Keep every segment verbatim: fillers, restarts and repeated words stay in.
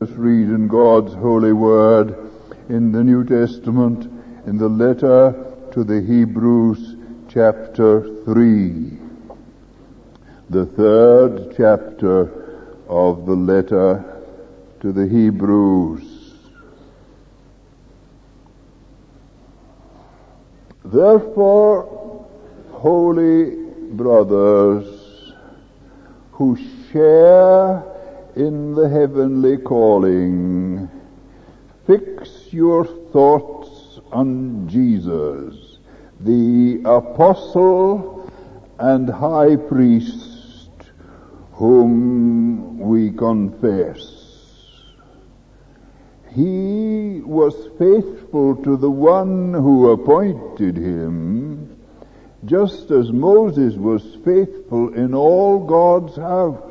Let's read in God's holy word in the New Testament, in the letter to the Hebrews, chapter three. The third chapter of the letter to the Hebrews. Therefore, holy brothers, who share in the heavenly calling, fix your thoughts on Jesus, the apostle and high priest, whom we confess. He was faithful to the one who appointed him, just as Moses was faithful in all God's house.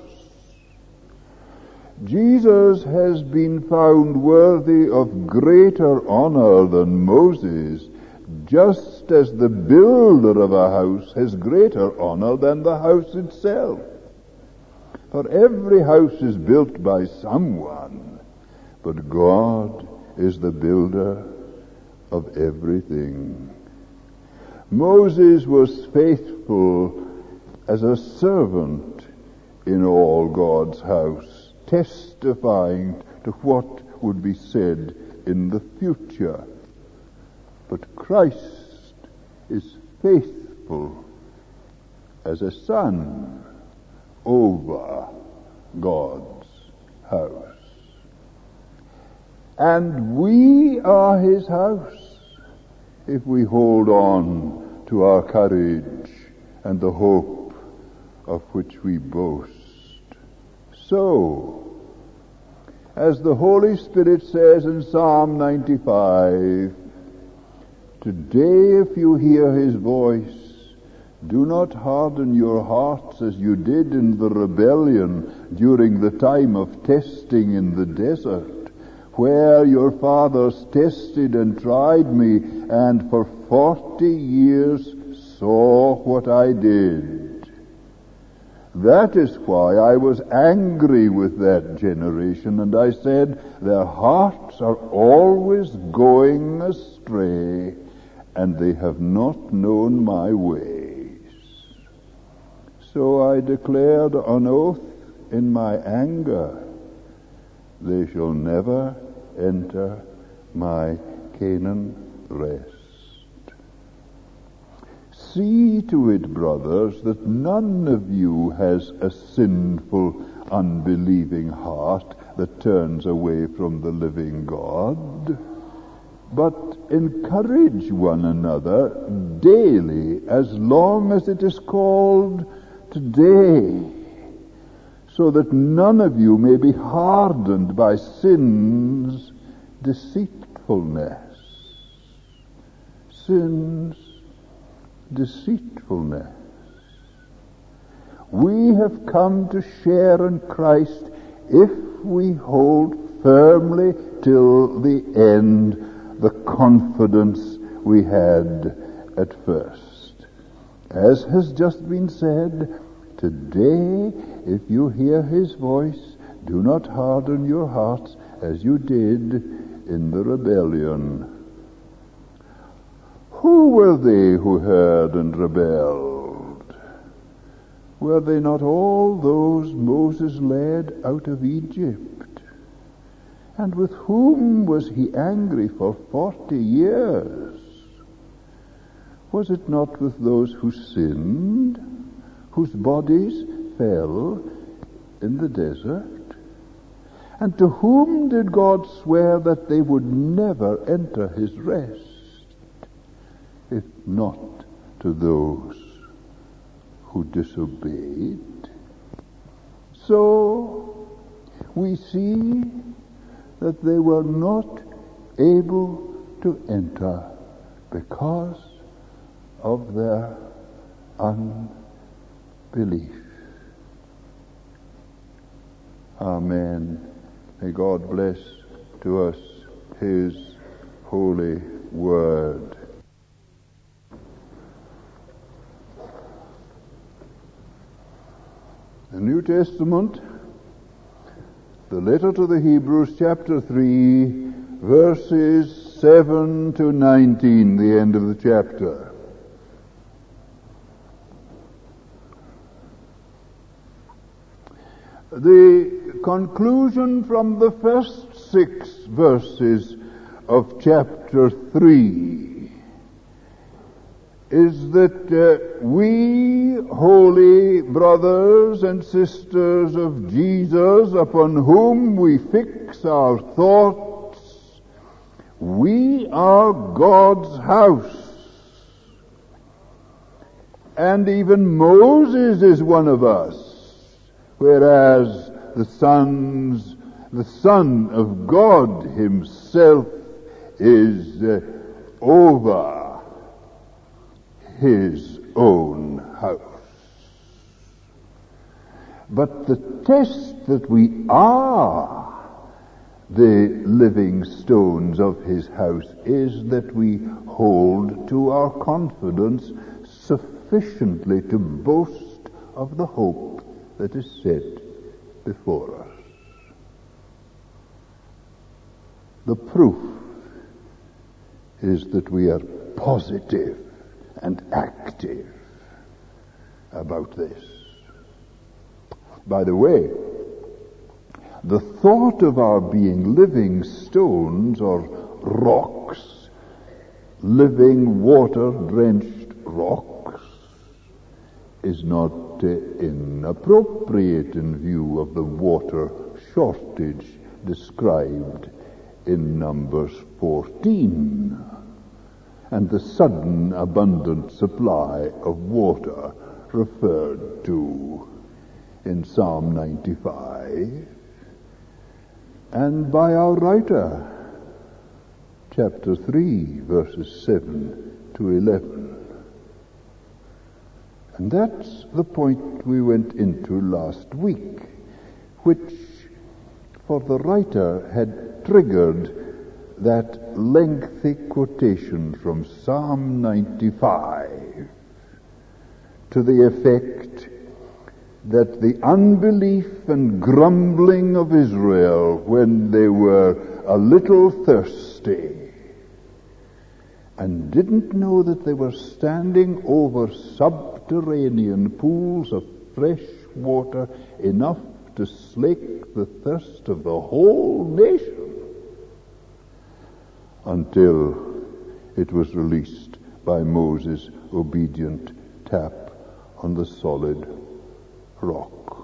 Jesus has been found worthy of greater honor than Moses, just as the builder of a house has greater honor than the house itself. For every house is built by someone, but God is the builder of everything. Moses was faithful as a servant in all God's house, testifying to what would be said in the future. But Christ is faithful as a son over God's house. And we are his house if we hold on to our courage and the hope of which we boast. So, as the Holy Spirit says in Psalm ninety-five, today if you hear his voice, do not harden your hearts as you did in the rebellion during the time of testing in the desert, where your fathers tested and tried me, and for forty years saw what I did. That is why I was angry with that generation, and I said, their hearts are always going astray, and they have not known my ways. So I declared on oath in my anger, they shall never enter my Canaan rest. See to it, brothers, that none of you has a sinful, unbelieving heart that turns away from the living God, but encourage one another daily as long as it is called today, so that none of you may be hardened by sin's deceitfulness. Sin's deceitfulness. We have come to share in Christ if we hold firmly till the end the confidence we had at first. As has just been said, today, if you hear his voice, do not harden your hearts as you did in the rebellion. Who were they who heard and rebelled? Were they not all those Moses led out of Egypt? And with whom was he angry for forty years? Was it not with those who sinned, whose bodies fell in the desert? And to whom did God swear that they would never enter his rest, if not to those who disobeyed? So we see that they were not able to enter because of their unbelief. Amen. May God bless to us his holy word. The New Testament The letter to the Hebrews, chapter three, verses seven to nineteen, the end of the chapter. The conclusion from the first six verses of chapter three is that uh, we, holy brothers and sisters of Jesus, upon whom we fix our thoughts, we are God's house. And even Moses is one of us, whereas the sons, the Son of God himself is uh, over his own house. But the test that we are the living stones of his house is that we hold to our confidence sufficiently to boast of the hope that is set before us. The proof is that we are positive and active about this. By the way, the thought of our being living stones or rocks, living water-drenched rocks, is not uh, inappropriate in view of the water shortage described in Numbers fourteen. And the sudden abundant supply of water referred to in Psalm ninety-five, and by our writer, chapter three, verses seven to eleven. And that's the point we went into last week, which for the writer had triggered that lengthy quotation from Psalm ninety-five to the effect that the unbelief and grumbling of Israel when they were a little thirsty and didn't know that they were standing over subterranean pools of fresh water enough to slake the thirst of the whole nation, until it was released by Moses' obedient tap on the solid rock.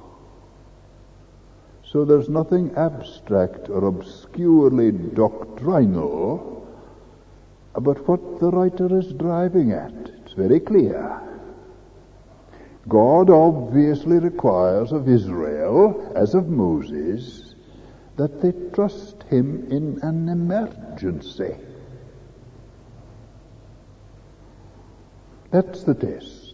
So there's nothing abstract or obscurely doctrinal about what the writer is driving at. It's very clear. God obviously requires of Israel, as of Moses, that they trust him in an emergency. That's the test.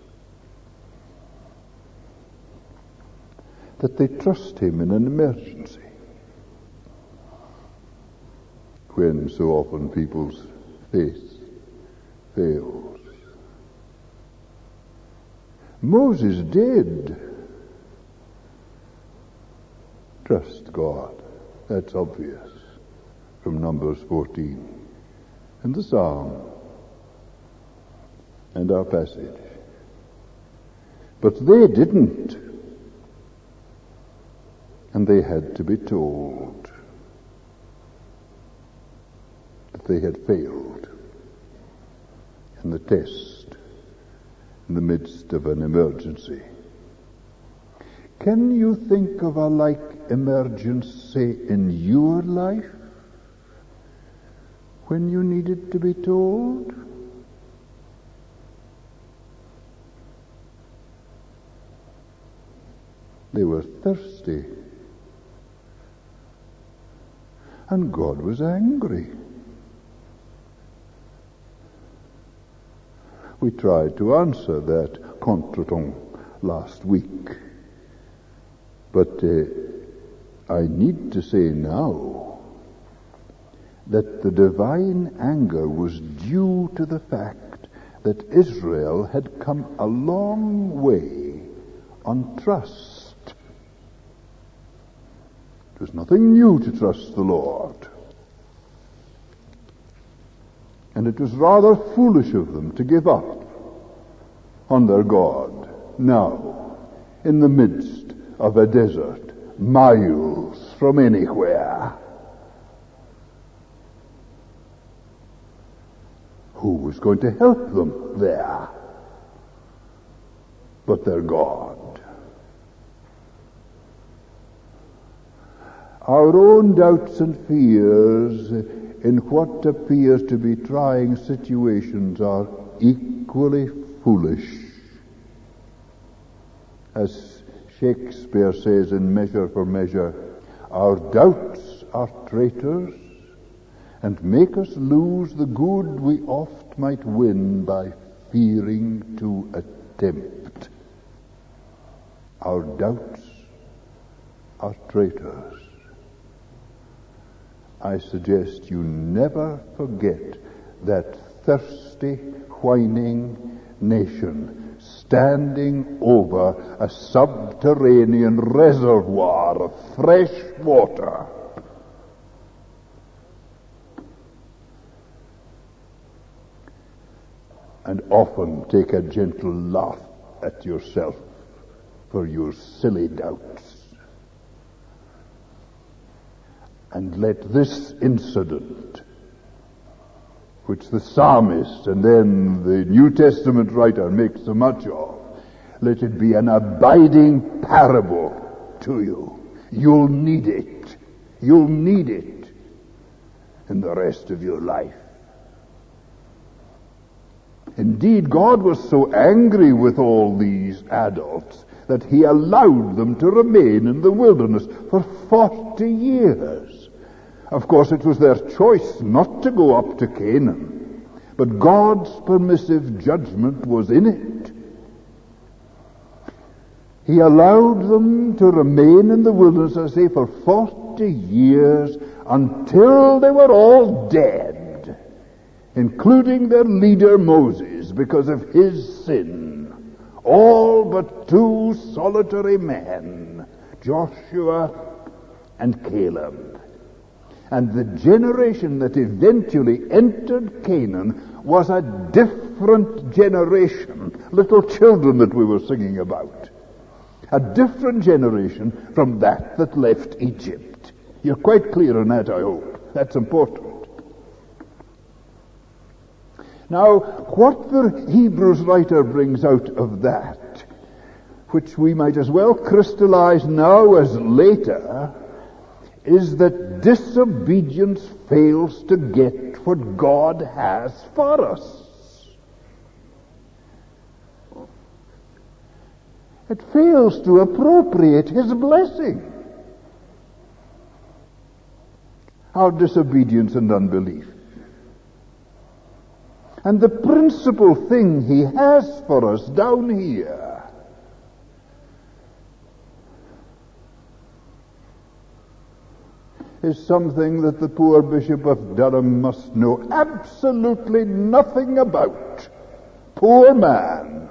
That they trust him in an emergency. When so often people's faith fails. Moses did trust God. That's obvious from Numbers fourteen and the Psalm and our passage. But they didn't. And they had to be told that they had failed in the test in the midst of an emergency. Can you think of a like emergency in your life when you needed to be told? They were thirsty, and God was angry. We tried to answer that contretemps last week. But uh, I need to say now that the divine anger was due to the fact that Israel had come a long way on trust. It was nothing new to trust the Lord. And it was rather foolish of them to give up on their God now, in the midst of a desert, miles from anywhere. Who was going to help them there but their God? Our own doubts and fears in what appears to be trying situations are equally foolish. As Shakespeare says in Measure for Measure, our doubts are traitors and make us lose the good we oft might win by fearing to attempt. Our doubts are traitors. I suggest you never forget that thirsty, whining nation standing over a subterranean reservoir of fresh water. And often take a gentle laugh at yourself for your silly doubts. And let this incident, which the psalmist and then the New Testament writer makes so much of, let it be an abiding parable to you. You'll need it. You'll need it in the rest of your life. Indeed, God was so angry with all these adults that he allowed them to remain in the wilderness for forty years. Of course, it was their choice not to go up to Canaan, but God's permissive judgment was in it. He allowed them to remain in the wilderness, I say, for forty years until they were all dead, including their leader Moses, because of his sin. All but two solitary men, Joshua and Caleb. And the generation that eventually entered Canaan was a different generation, little children that we were singing about. A different generation from that that left Egypt. You're quite clear on that, I hope. That's important. Now, what the Hebrews writer brings out of that, which we might as well crystallize now as later, is that disobedience fails to get what God has for us. It fails to appropriate his blessing. Our disobedience and unbelief. And the principal thing he has for us down here is something that the poor Bishop of Durham must know absolutely nothing about. Poor man.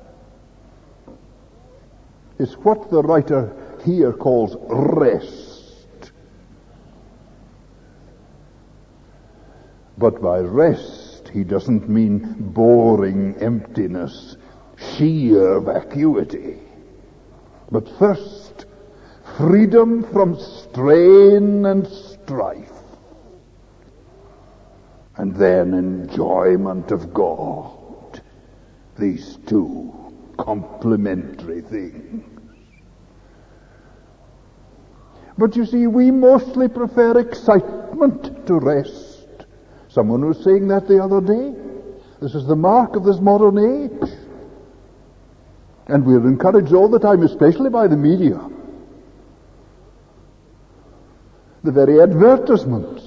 Is what the writer here calls rest. But by rest, he doesn't mean boring emptiness, sheer vacuity. But first, freedom from strain and strife. And then enjoyment of God. These two complementary things. But you see, we mostly prefer excitement to rest. Someone was saying that the other day. This is the mark of this modern age. And we're encouraged all the time, especially by the media. The very advertisements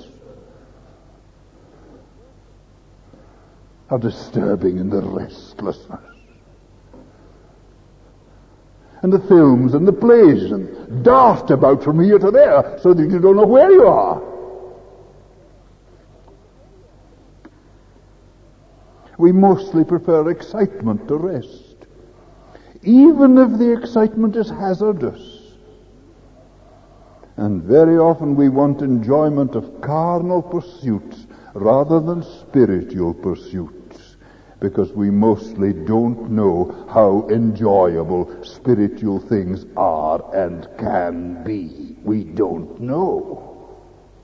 are disturbing in the restlessness. And the films and the plays and dart about from here to there so that you don't know where you are. We mostly prefer excitement to rest, even if the excitement is hazardous. And very often we want enjoyment of carnal pursuits rather than spiritual pursuits, because we mostly don't know how enjoyable spiritual things are and can be. We don't know.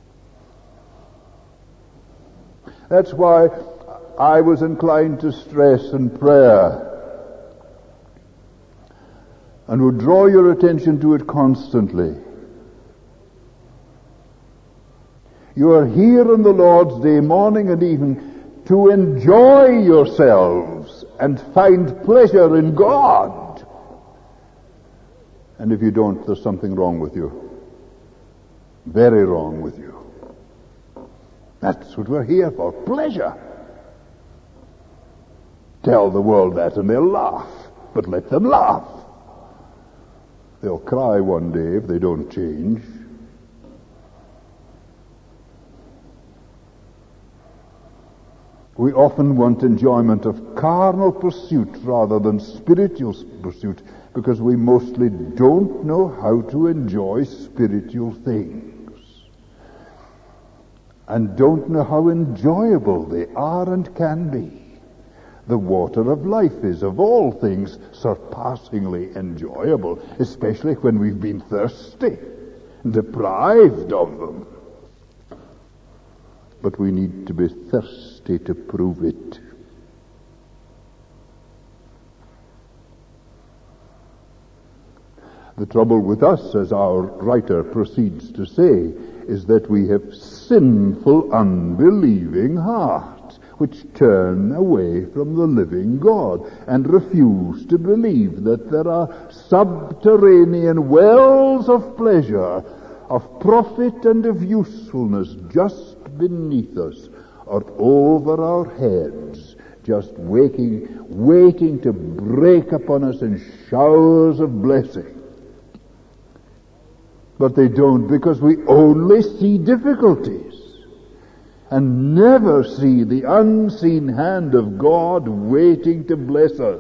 That's why I was inclined to stress in prayer, and would draw your attention to it constantly. You are here on the Lord's Day, morning and evening, to enjoy yourselves and find pleasure in God. And if you don't, there's something wrong with you. Very wrong with you. That's what we're here for, pleasure. Tell the world that and they'll laugh, but let them laugh. They'll cry one day if they don't change. We often want enjoyment of carnal pursuit rather than spiritual pursuit, because we mostly don't know how to enjoy spiritual things, and don't know how enjoyable they are and can be. The water of life is, of all things, surpassingly enjoyable, especially when we've been thirsty, deprived of them. But we need to be thirsty to prove it. The trouble with us, as our writer proceeds to say, is that we have sinful, unbelieving hearts, which turn away from the living God and refuse to believe that there are subterranean wells of pleasure, of profit and of usefulness just beneath us or over our heads, just waking, waiting to break upon us in showers of blessing. But they don't, because we only see difficulties and never see the unseen hand of God waiting to bless us.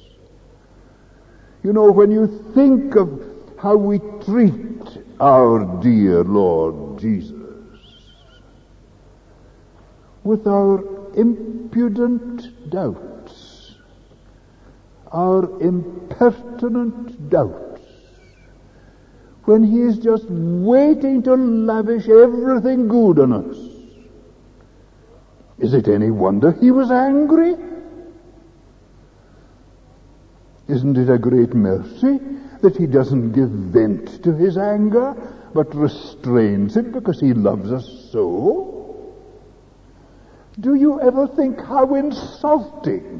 You know, when you think of how we treat our dear Lord Jesus, with our impudent doubts, our impertinent doubts, when he is just waiting to lavish everything good on us, is it any wonder he was angry? Isn't it a great mercy that he doesn't give vent to his anger, but restrains it because he loves us so? Do you ever think how insulting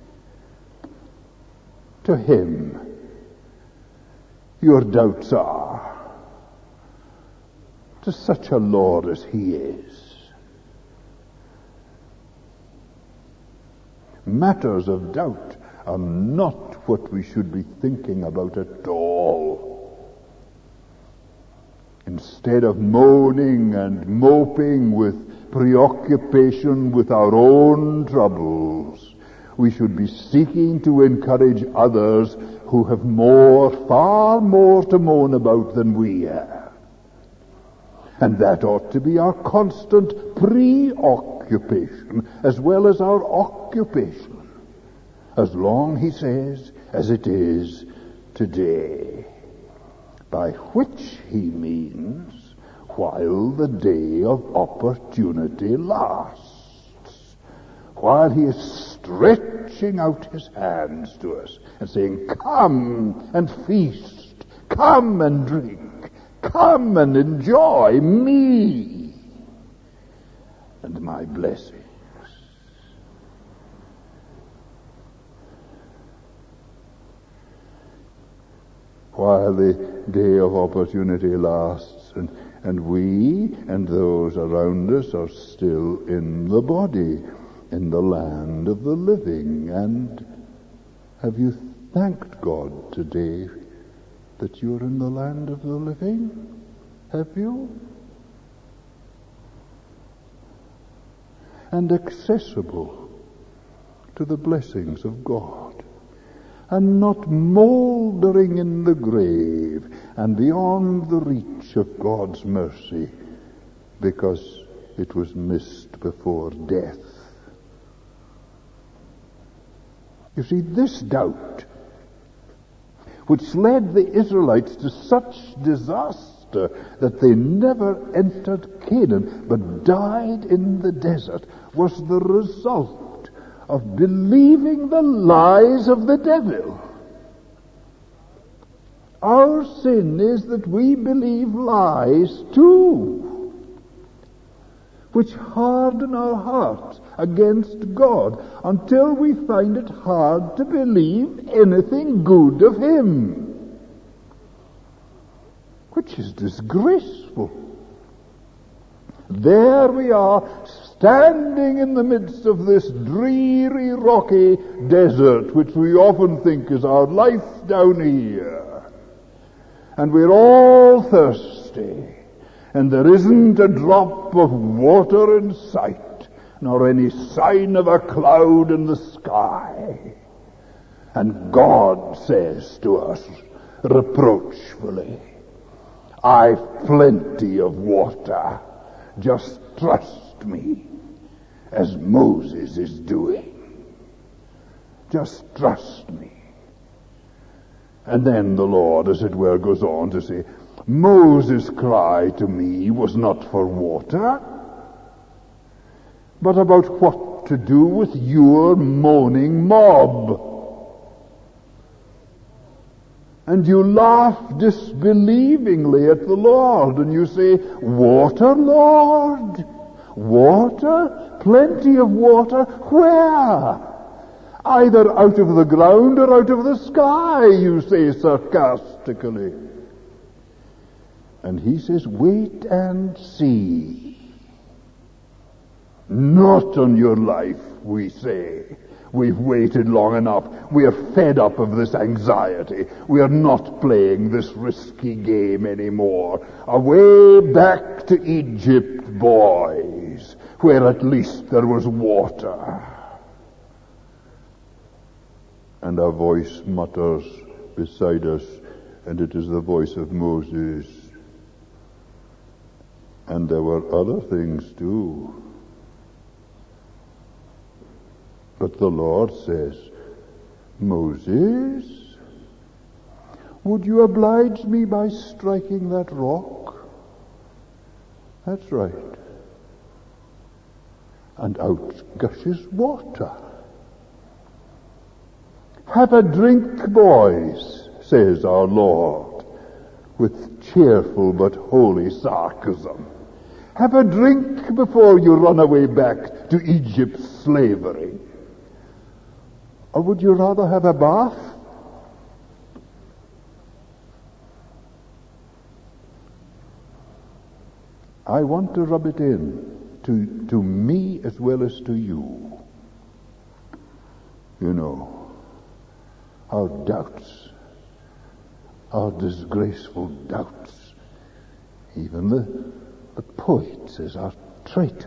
to him your doubts are, to such a Lord as he is? Matters of doubt are not what we should be thinking about at all. Instead of moaning and moping with preoccupation with our own troubles, we should be seeking to encourage others who have more, far more to moan about than we have. And that ought to be our constant preoccupation as well as our occupation, as long, he says, as it is today, by which he means while the day of opportunity lasts, while he is stretching out his hands to us and saying, come and feast, come and drink, come and enjoy me and my blessings. While the day of opportunity lasts, and, and we and those around us are still in the body, in the land of the living. And have you thanked God today that you're in the land of the living? Have you? And accessible to the blessings of God. and not mouldering in the grave and beyond the reach of God's mercy because it was missed before death. You see, this doubt, which led the Israelites to such disaster that they never entered Canaan but died in the desert, was the result of believing the lies of the devil. Our sin is that we believe lies too, which harden our hearts against God until we find it hard to believe anything good of Him, which is disgraceful. There we are, standing in the midst of this dreary, rocky desert, which we often think is our life down here. And we're all thirsty, and there isn't a drop of water in sight, nor any sign of a cloud in the sky. And God says to us reproachfully, I've plenty of water. Just trust me, as Moses is doing. Just trust me. And then the Lord, as it were, goes on to say, Moses' cry to me was not for water, but about what to do with your moaning mob. And you laugh disbelievingly at the Lord, and you say, water, Lord? Water? Plenty of water? Where? Either out of the ground or out of the sky, you say sarcastically. And he says, wait and see. Not on your life, we say. We've waited long enough. We are fed up of this anxiety. We are not playing this risky game anymore. Away back to Egypt, boys, where at least there was water. And a voice mutters beside us, and it is the voice of Moses. And there were other things too. But the Lord says, Moses, would you oblige me by striking that rock? That's right. And out gushes water. Have a drink, boys, says our Lord, with cheerful but holy sarcasm. Have a drink before you run away back to Egypt's slavery. Or would you rather have a bath? I want to rub it in to, to me as well as to you. You know, our doubts, our disgraceful doubts, even the, the poet says are traitors.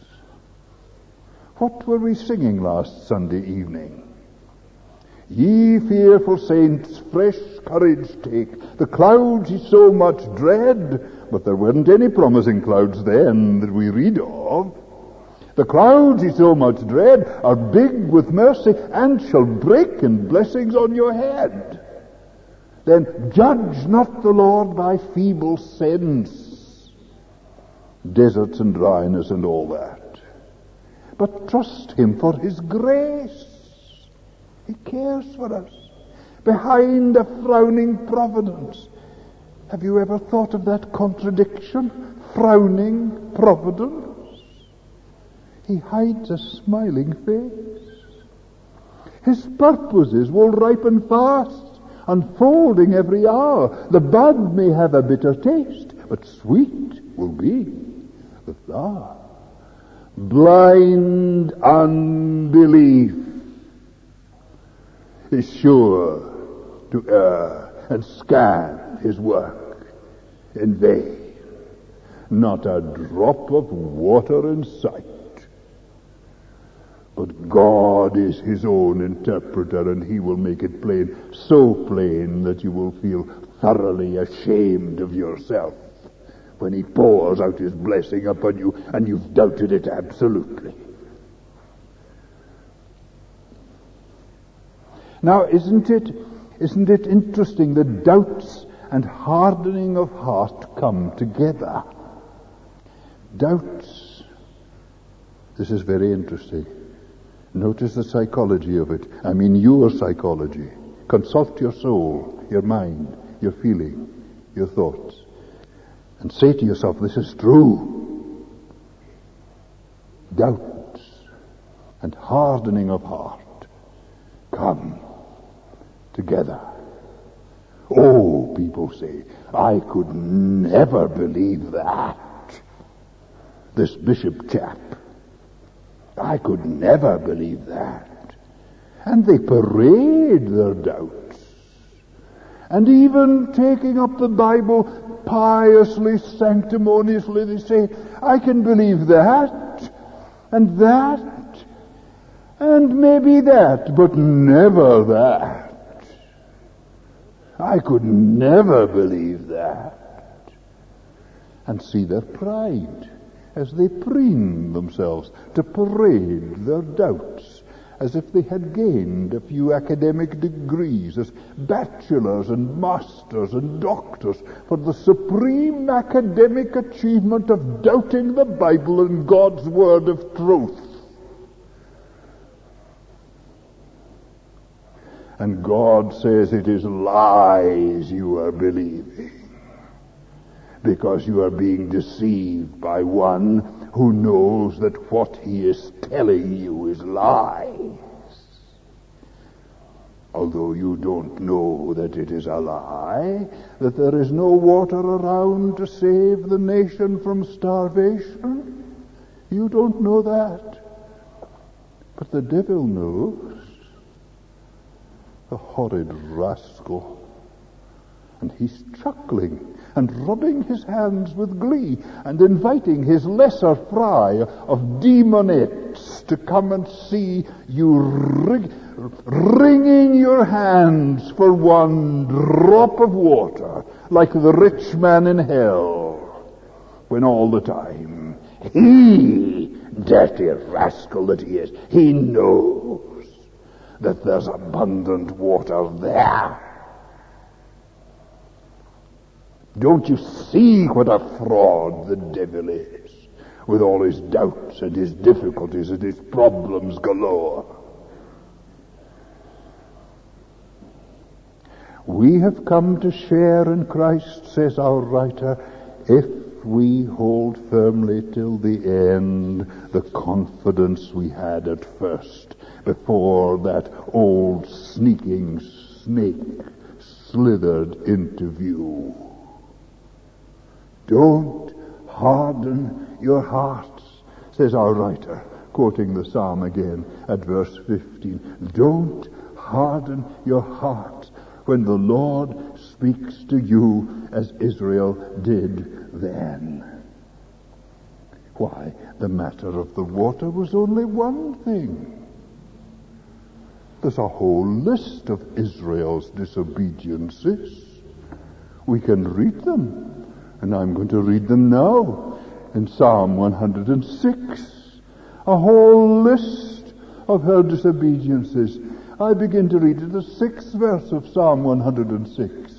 What were we singing last Sunday evening? Ye fearful saints, fresh courage take. The clouds ye so much dread, but there weren't any promising clouds then that we read of. The clouds ye so much dread are big with mercy and shall break in blessings on your head. Then judge not the Lord by feeble sense, deserts and dryness and all that, but trust him for his grace. He cares for us. Behind a frowning providence. Have you ever thought of that contradiction? Frowning providence. He hides a smiling face. His purposes will ripen fast, unfolding every hour. The bud may have a bitter taste, but sweet will be the flower. Blind unbelief is sure to err and scan his work in vain. Not a drop of water in sight. But God is his own interpreter, and he will make it plain, so plain that you will feel thoroughly ashamed of yourself when he pours out his blessing upon you and you've doubted it absolutely. Now, isn't it, isn't it interesting that doubts and hardening of heart come together? Doubts. This is very interesting. Notice the psychology of it. I mean your psychology. Consult your soul, your mind, your feeling, your thoughts. And say to yourself, this is true. Doubts and hardening of heart come together. Oh, people say, I could never believe that. This bishop chap, I could never believe that. And they parade their doubts. And even taking up the Bible piously, sanctimoniously, they say, I can believe that, and that, and maybe that, but never that. I could never believe that. And see their pride as they preen themselves to parade their doubts as if they had gained a few academic degrees as bachelors and masters and doctors for the supreme academic achievement of doubting the Bible and God's word of truth. And God says it is lies you are believing, because you are being deceived by one who knows that what he is telling you is lies. Although you don't know that it is a lie, that there is no water around to save the nation from starvation. You don't know that. But the devil knows. The horrid rascal. And he's chuckling and rubbing his hands with glee and inviting his lesser fry of demonettes to come and see you ring, wringing your hands for one drop of water, like the rich man in hell, when all the time he, dirty rascal that he is, he knows that there's abundant water there. Don't you see what a fraud the devil is, with all his doubts and his difficulties and his problems galore? We have come to share in Christ, says our writer, if we hold firmly till the end the confidence we had at first, before that old sneaking snake slithered into view. Don't harden your hearts, says our writer, quoting the psalm again at verse fifteen. Don't harden your hearts when the Lord speaks to you as Israel did then. Why, the matter of the water was only one thing. There's a whole list of Israel's disobediences. We can read them. And I'm going to read them now in Psalm one hundred six. A whole list of her disobediences. I begin to read at the sixth verse of Psalm one hundred six.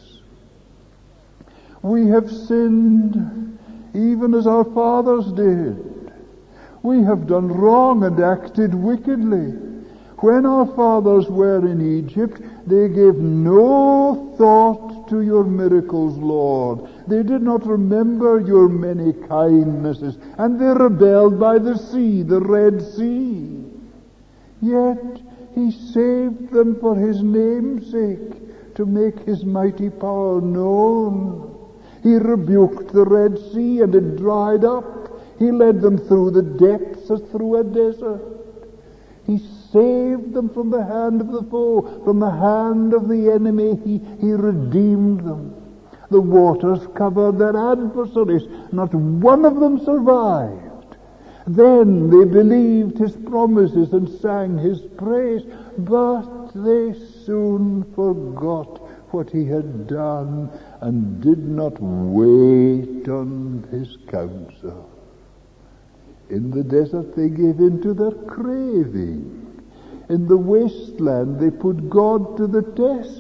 We have sinned even as our fathers did. We have done wrong and acted wickedly. When our fathers were in Egypt, they gave no thought to your miracles, Lord. They did not remember your many kindnesses, and they rebelled by the sea, the Red Sea. Yet he saved them for his name's sake, to make his mighty power known. He rebuked the Red Sea, and it dried up. He led them through the depths as through a desert. He saved them from the hand of the foe, from the hand of the enemy. He, he redeemed them. The waters covered their adversaries. Not one of them survived. Then they believed his promises and sang his praise, but they soon forgot what he had done and did not wait on his counsel. In the desert they gave in to their craving. In the wasteland they put God to the test.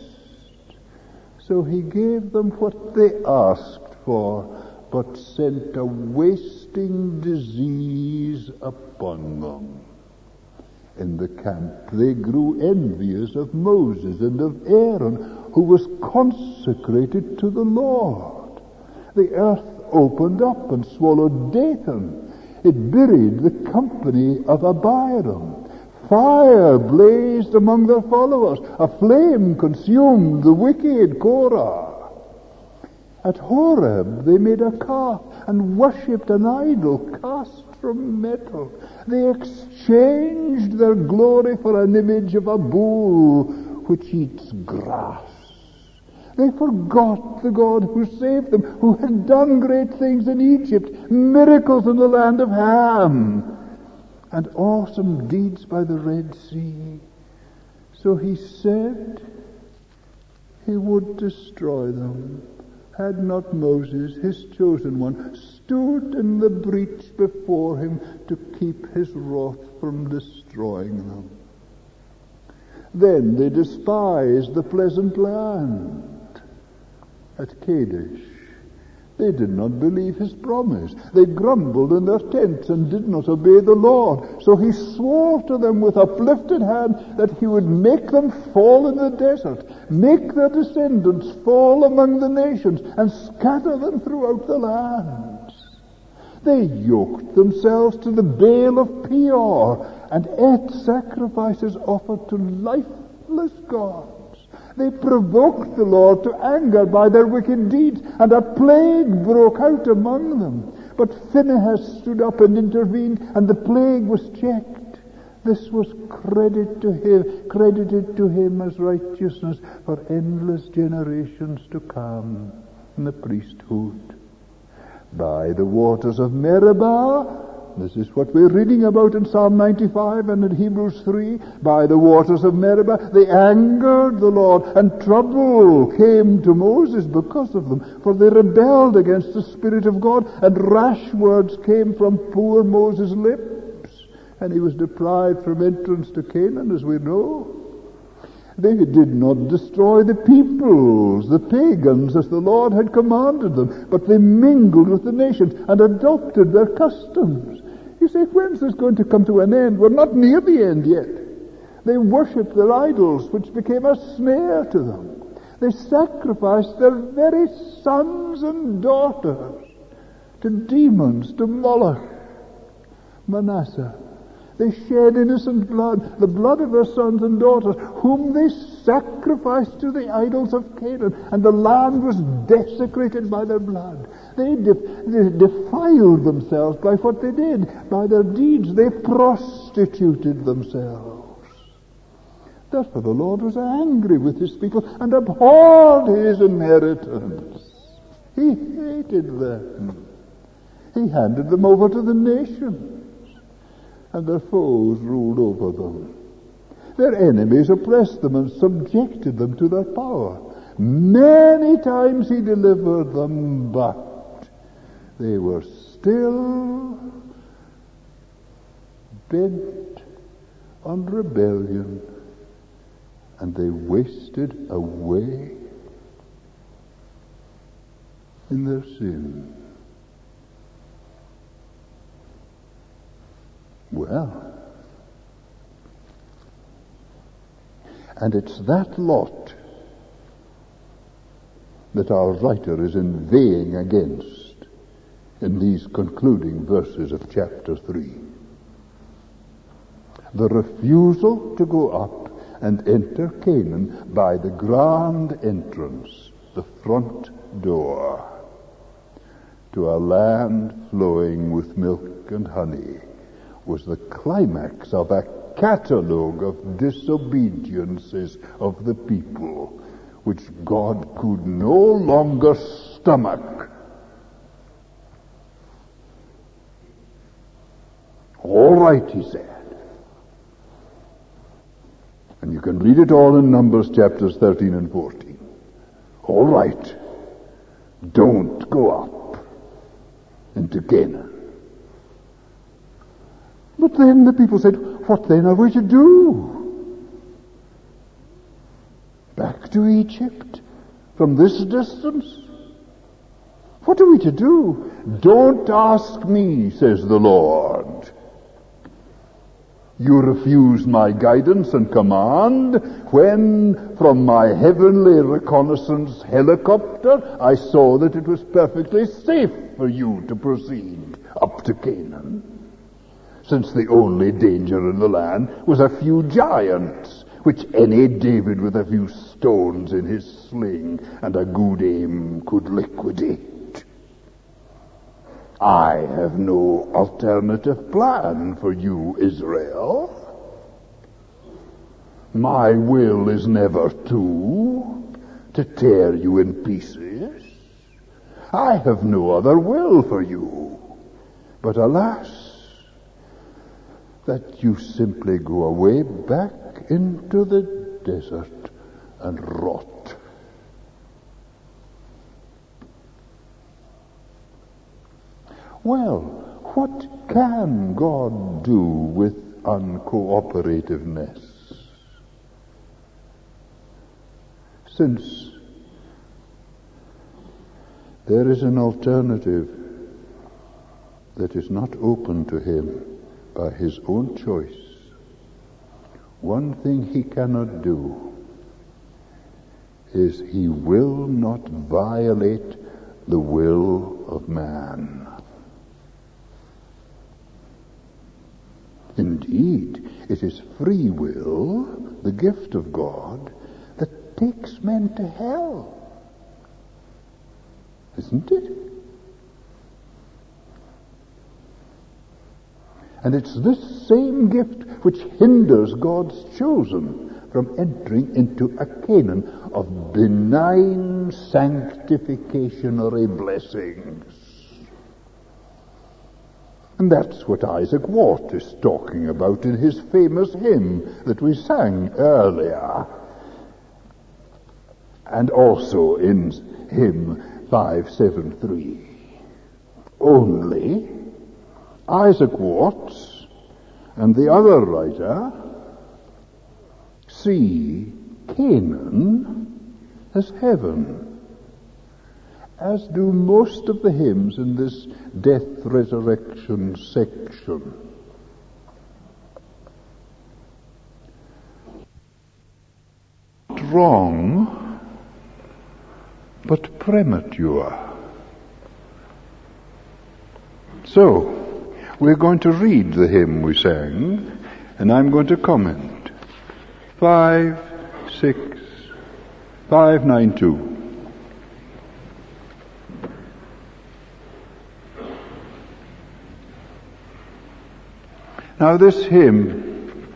So he gave them what they asked for, but sent a wasting disease upon them. In the camp they grew envious of Moses and of Aaron, who was consecrated to the Lord. The earth opened up and swallowed Dathan. It buried the company of Abiram. Fire blazed among their followers. A flame consumed the wicked Korah. At Horeb they made a calf and worshipped an idol cast from metal. They exchanged their glory for an image of a bull which eats grass. They forgot the God who saved them, who had done great things in Egypt, miracles in the land of Ham, and awesome deeds by the Red Sea. So he said he would destroy them, had not Moses, his chosen one, stood in the breach before him to keep his wrath from destroying them. Then they despised the pleasant land at Kadesh. They did not believe his promise. They grumbled in their tents and did not obey the Lord. So he swore to them with uplifted hand that he would make them fall in the desert, make their descendants fall among the nations, and scatter them throughout the lands. They yoked themselves to the Baal of Peor and ate sacrifices offered to lifeless gods. They provoked the Lord to anger by their wicked deeds, and a plague broke out among them. But Phinehas stood up and intervened, and the plague was checked. This was credit to him, credited to him as righteousness for endless generations to come in the priesthood. By the waters of Meribah, this is what we're reading about in Psalm ninety-five and in Hebrews three. By the waters of Meribah, they angered the Lord, and trouble came to Moses because of them, for they rebelled against the Spirit of God, and rash words came from poor Moses' lips, and he was deprived from entrance to Canaan, as we know. They did not destroy the peoples, the pagans, as the Lord had commanded them, but they mingled with the nations and adopted their customs. You say, when's this going to come to an end? We're not near the end yet. They worshipped their idols, which became a snare to them. They sacrificed their very sons and daughters to demons, to Moloch, Manasseh. They shed innocent blood, the blood of their sons and daughters, whom they sacrificed to the idols of Canaan, and the land was desecrated by their blood. They, de- they defiled themselves by what they did. By their deeds they prostituted themselves. Therefore the Lord was angry with his people and abhorred his inheritance. He hated them. He handed them over to the nations, and their foes ruled over them. Their enemies oppressed them and subjected them to their power. Many times he delivered them, but they were still bent on rebellion, and they wasted away in their sin. Well, and it's that lot that our writer is inveighing against in these concluding verses of chapter three. The refusal to go up and enter Canaan by the grand entrance, the front door, to a land flowing with milk and honey, was the climax of a catalogue of disobediences of the people which God could no longer stomach. All right, he said. And you can read it all in Numbers chapters thirteen and fourteen. All right. Don't go up into Canaan. But then the people said, what then are we to do? Back to Egypt? From this distance? What are we to do? Don't ask me, says the Lord. You refused my guidance and command when, from my heavenly reconnaissance helicopter, I saw that it was perfectly safe for you to proceed up to Canaan, since the only danger in the land was a few giants, which any David with a few stones in his sling and a good aim could liquidate. I have no alternative plan for you, Israel. My will is never to, to tear you in pieces. I have no other will for you. But alas, that you simply go away back into the desert and rot. Well, what can God do with uncooperativeness? Since there is an alternative that is not open to him by his own choice, one thing he cannot do is he will not violate the will of man. Indeed, it is free will, the gift of God, that takes men to hell. Isn't it? And it's this same gift which hinders God's chosen from entering into a Canaan of benign sanctificationary blessings. And that's what Isaac Watt is talking about in his famous hymn that we sang earlier, and also in hymn five seventy-three. Only Isaac Watts and the other writer see Canaan as heaven, as do most of the hymns in this death resurrection section. Not wrong, but premature. So, we're going to read the hymn we sang, and I'm going to comment. Five, six, five, nine, two. Now this hymn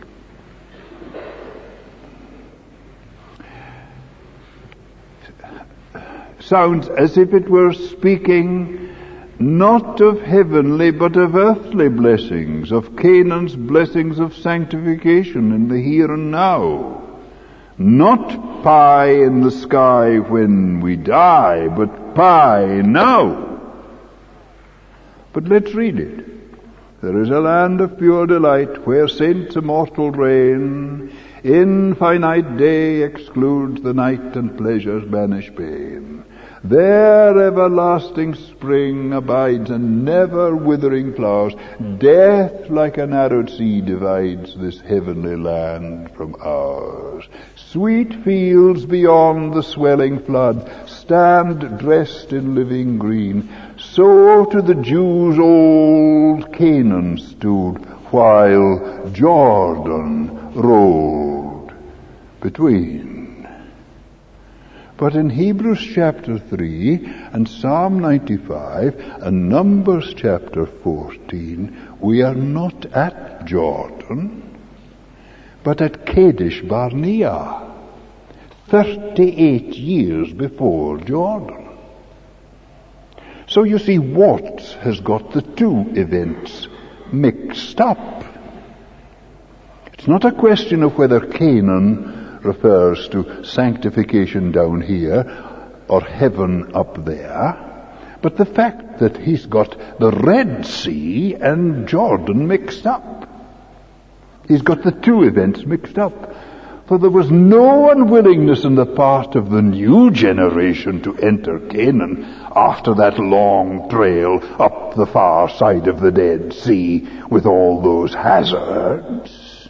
sounds as if it were speaking not of heavenly but of earthly blessings, of Canaan's blessings of sanctification in the here and now. Not pie in the sky when we die, but pie now. But let's read it. There is a land of pure delight where saints immortal reign. Infinite day excludes the night and pleasures banish pain. There everlasting spring abides and never withering flowers. Death like an arrowed sea divides this heavenly land from ours. Sweet fields beyond the swelling flood stand dressed in living green. So to the Jews old Canaan stood, while Jordan rolled between. But in Hebrews chapter three and Psalm ninety-five and Numbers chapter fourteen, we are not at Jordan, but at Kadesh Barnea, thirty-eight years before Jordan. So you see, Watts has got the two events mixed up. It's not a question of whether Canaan refers to sanctification down here or heaven up there, but the fact that he's got the Red Sea and Jordan mixed up. He's got the two events mixed up. For there was no unwillingness on the part of the new generation to enter Canaan after that long trail up the far side of the Dead Sea with all those hazards.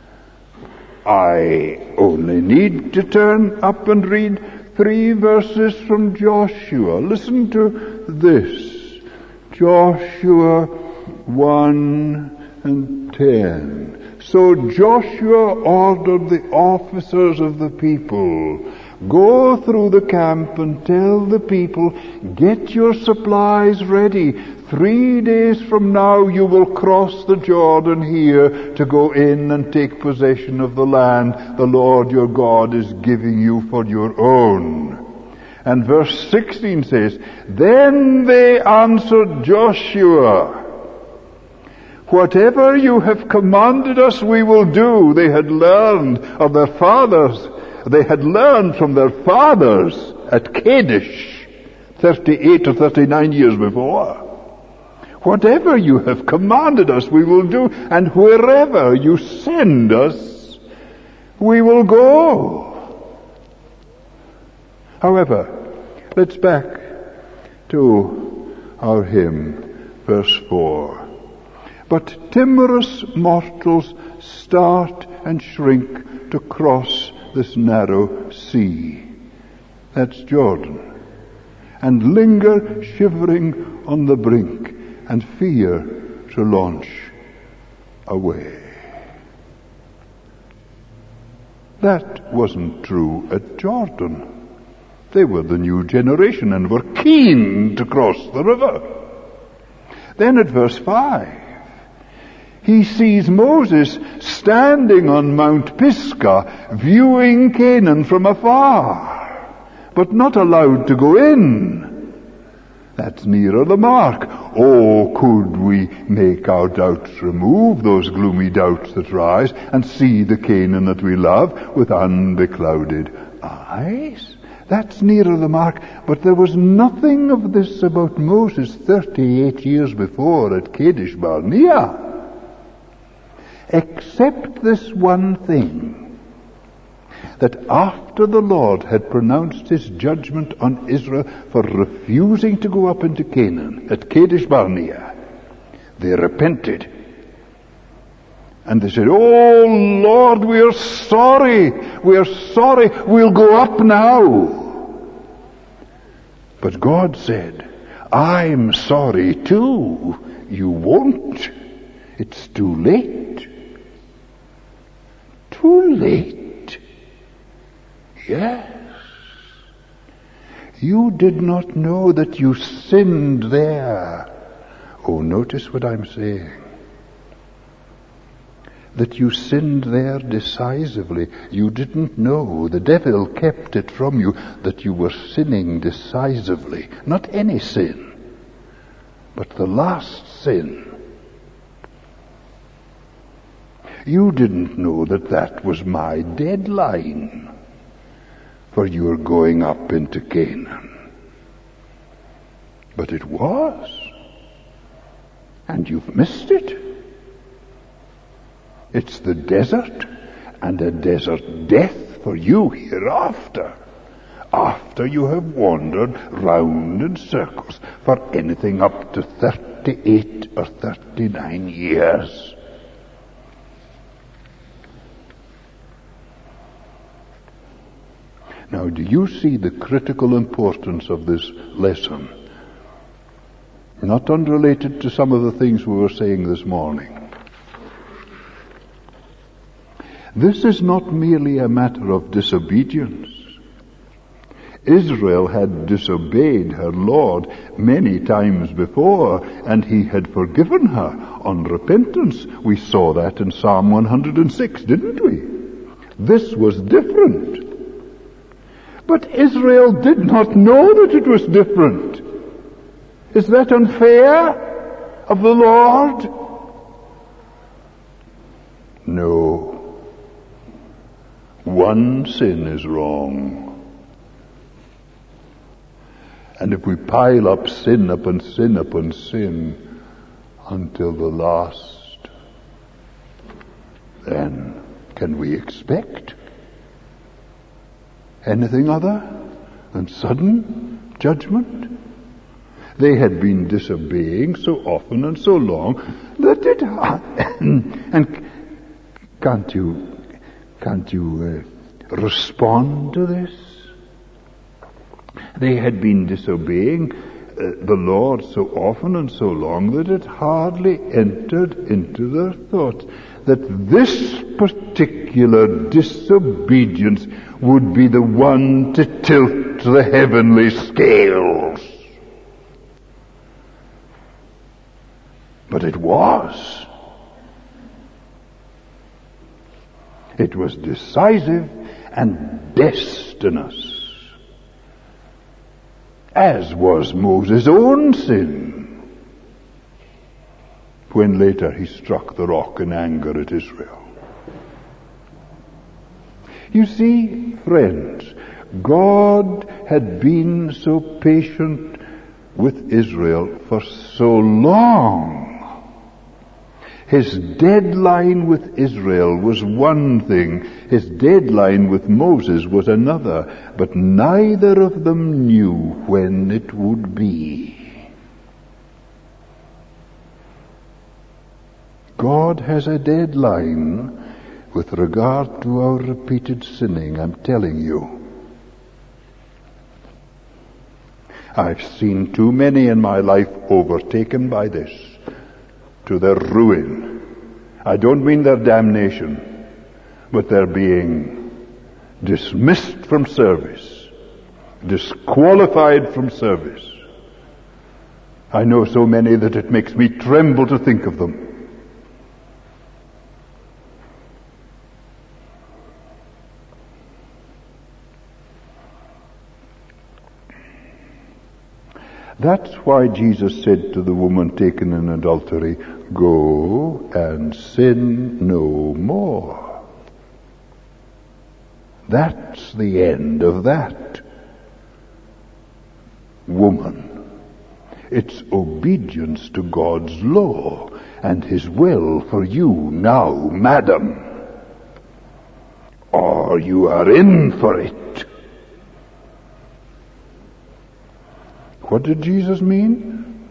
I only need to turn up and read three verses from Joshua. Listen to this. Joshua one and ten. So Joshua ordered the officers of the people, go through the camp and tell the people, get your supplies ready. Three days from now you will cross the Jordan here to go in and take possession of the land the Lord your God is giving you for your own. And verse sixteen says, then they answered Joshua, whatever you have commanded us we will do. They had learned of their fathers. They had learned from their fathers at Kadesh thirty-eight or thirty-nine years before. Whatever you have commanded us we will do, and wherever you send us we will go. However, let's back to our hymn, verse four. But timorous mortals start and shrink to cross this narrow sea. That's Jordan. And linger shivering on the brink and fear to launch away. That wasn't true at Jordan. They were the new generation and were keen to cross the river. Then at verse five, he sees Moses standing on Mount Pisgah, viewing Canaan from afar, but not allowed to go in. That's nearer the mark. Oh, could we make our doubts remove, those gloomy doubts that rise, and see the Canaan that we love with unbeclouded eyes? That's nearer the mark. But there was nothing of this about Moses thirty-eight years before at Kadesh Barnea. Except this one thing, that after the Lord had pronounced his judgment on Israel for refusing to go up into Canaan at Kadesh Barnea, they repented. And they said, oh Lord, we are sorry, we are sorry, we'll go up now. But God said, I'm sorry too, you won't. It's too late. Too late. Yes. You did not know that you sinned there. Oh, notice what I'm saying. That you sinned there decisively. You didn't know. The devil kept it from you that you were sinning decisively. Not any sin, but the last sin. You didn't know that that was my deadline for your going up into Canaan. But it was. And you've missed it. It's the desert, and a desert death for you hereafter, after you have wandered round in circles for anything up to thirty-eight or thirty-nine years. Now, do you see the critical importance of this lesson? Not unrelated to some of the things we were saying this morning. This is not merely a matter of disobedience. Israel had disobeyed her Lord many times before, and he had forgiven her on repentance. We saw that in Psalm one hundred six, didn't we? This was different. But Israel did not know that it was different. Is that unfair of the Lord? No. One sin is wrong. And if we pile up sin upon sin upon sin until the last, then can we expect anything other than sudden judgment? They had been disobeying so often and so long that it and can't you can't you uh, respond to this? They had been disobeying uh, the Lord so often and so long that it hardly entered into their thoughts that this particular disobedience would be the one to tilt the heavenly scales. But it was. It was decisive and destinous, as was Moses' own sin, when later he struck the rock in anger at Israel. You see, friends, God had been so patient with Israel for so long. His deadline with Israel was one thing, his deadline with Moses was another, but neither of them knew when it would be. God has a deadline with regard to our repeated sinning, I'm telling you. I've seen too many in my life overtaken by this, to their ruin. I don't mean their damnation, but their being dismissed from service, disqualified from service. I know so many that it makes me tremble to think of them. That's why Jesus said to the woman taken in adultery, go and sin no more. That's the end of that woman. It's obedience to God's law and His will for you now, madam. Or you are in for it. What did Jesus mean?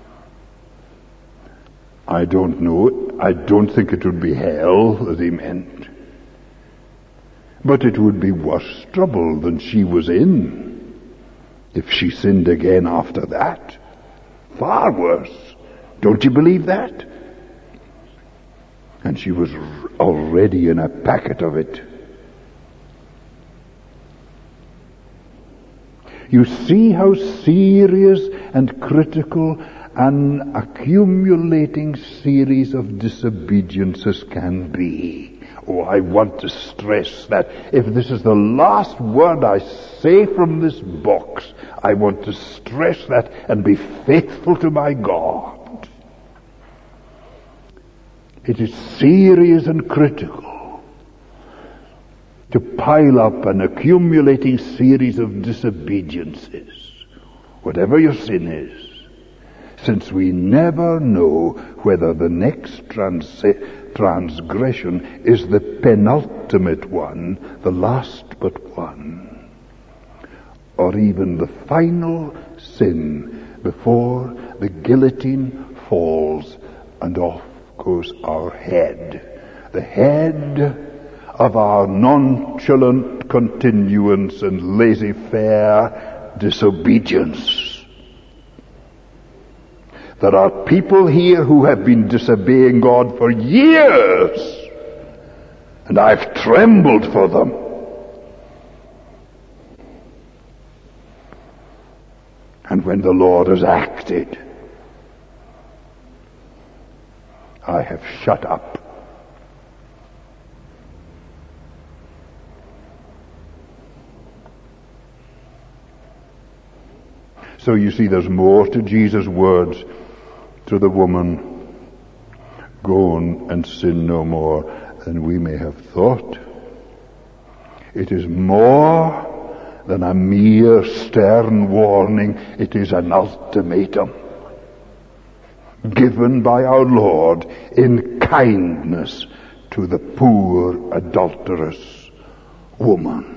I don't know. I don't think it would be hell that he meant. But it would be worse trouble than she was in if she sinned again after that. Far worse. Don't you believe that? And she was already in a packet of it. You see how serious and critical an accumulating series of disobediences can be. Oh, I want to stress that. If this is the last word I say from this box, I want to stress that and be faithful to my God. It is serious and critical to pile up an accumulating series of disobediences, whatever your sin is, since we never know whether the next trans- transgression is the penultimate one, the last but one, or even the final sin before the guillotine falls and off goes our head. The head of our nonchalant continuance and laissez-faire disobedience. There are people here who have been disobeying God for years, and I've trembled for them. And when the Lord has acted, I have shut up. So you see, there's more to Jesus' words to the woman, go on and sin no more, than we may have thought. It is more than a mere stern warning. It is an ultimatum given by our Lord in kindness to the poor adulterous woman.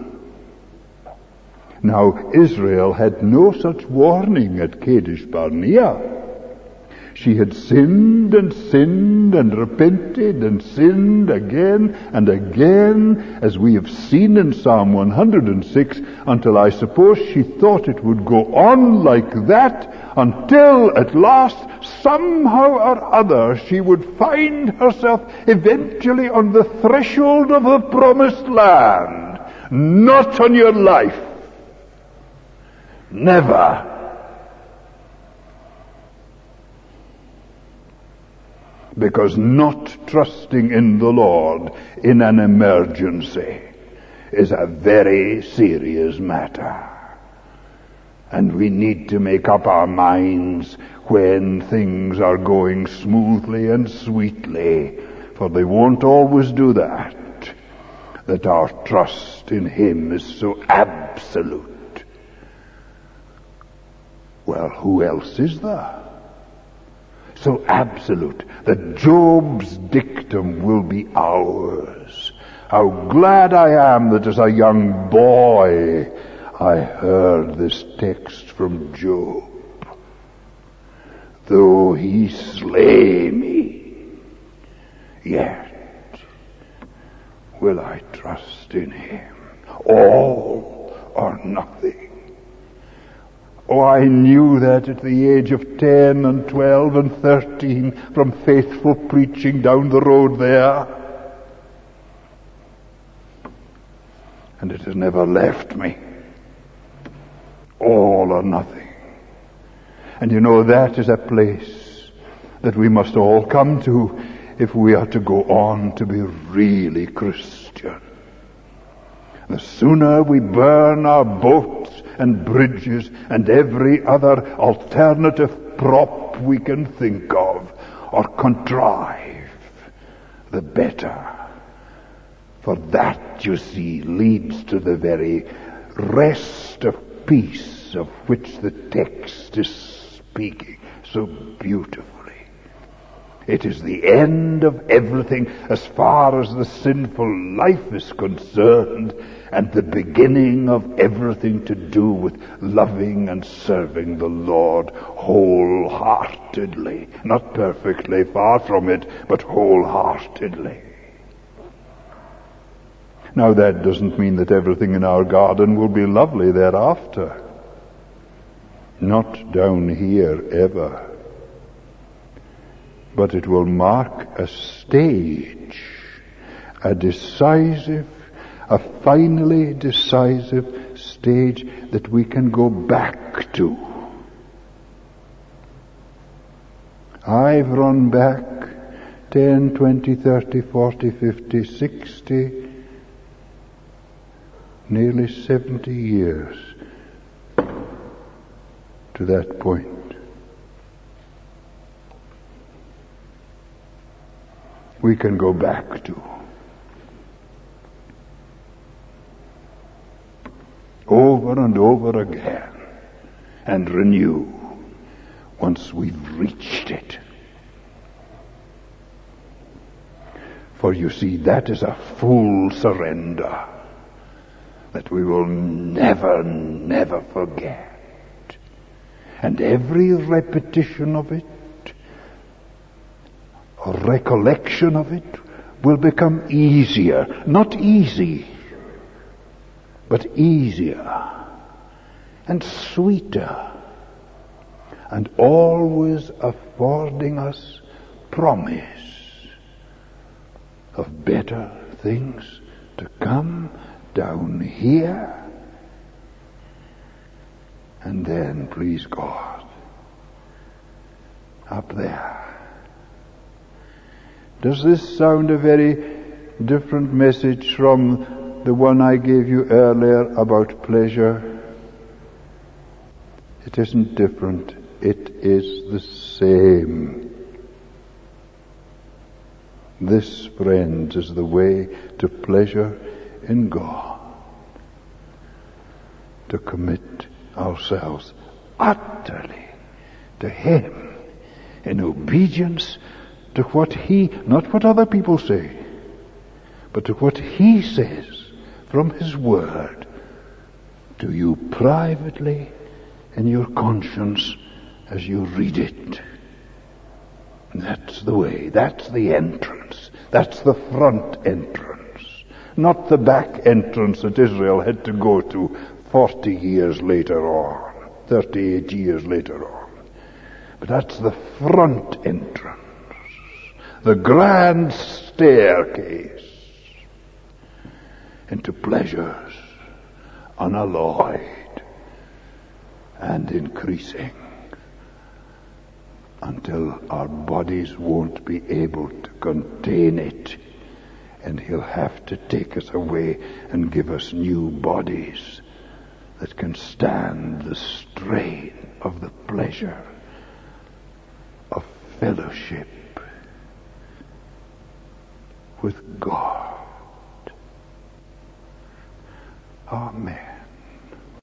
Now, Israel had no such warning at Kadesh Barnea. She had sinned and sinned and repented and sinned again and again, as we have seen in Psalm one hundred six, until I suppose she thought it would go on like that until at last, somehow or other, she would find herself eventually on the threshold of the promised land. Not on your life. Never. Because not trusting in the Lord in an emergency is a very serious matter. And we need to make up our minds when things are going smoothly and sweetly, for they won't always do that, that our trust in Him is so absolute. Well, who else is there? So absolute that Job's dictum will be ours. How glad I am that as a young boy I heard this text from Job. Though he slay me, yet will I trust in Him. All or nothing. Oh, I knew that at the age of ten and twelve and thirteen from faithful preaching down the road there. And it has never left me. All or nothing. And you know, that is a place that we must all come to if we are to go on to be really Christian. The sooner we burn our boats and bridges and every other alternative prop we can think of or contrive, the better. For that, you see, leads to the very rest of peace of which the text is speaking so beautifully. It is the end of everything as far as the sinful life is concerned, and the beginning of everything to do with loving and serving the Lord wholeheartedly. Not perfectly, far from it, but wholeheartedly. Now, that doesn't mean that everything in our garden will be lovely thereafter. Not down here ever. But it will mark a stage, a decisive, a finally decisive stage that we can go back to. I've run back ten, twenty, thirty, forty, fifty, sixty, nearly seventy years to that point. We can go back to. Over and over again. And renew once we've reached it. For you see, that is a full surrender that we will never, never forget. And every repetition of it, or recollection of it, will become easier. Not easy, but easier and sweeter, and always affording us promise of better things to come down here, and then, please God, up there. Does this sound a very different message from the one I gave you earlier about pleasure? It isn't different. It is the same. This, friends, is the way to pleasure in God. To commit ourselves utterly to Him in obedience to what He, not what other people say, but to what He says from His Word to you privately in your conscience as you read it. And that's the way, that's the entrance, that's the front entrance, not the back entrance that Israel had to go to forty years later on, thirty-eight years later on. But that's the front entrance, the grand staircase into pleasures unalloyed and increasing until our bodies won't be able to contain it, and He'll have to take us away and give us new bodies that can stand the strain of the pleasure of fellowship with God. Amen.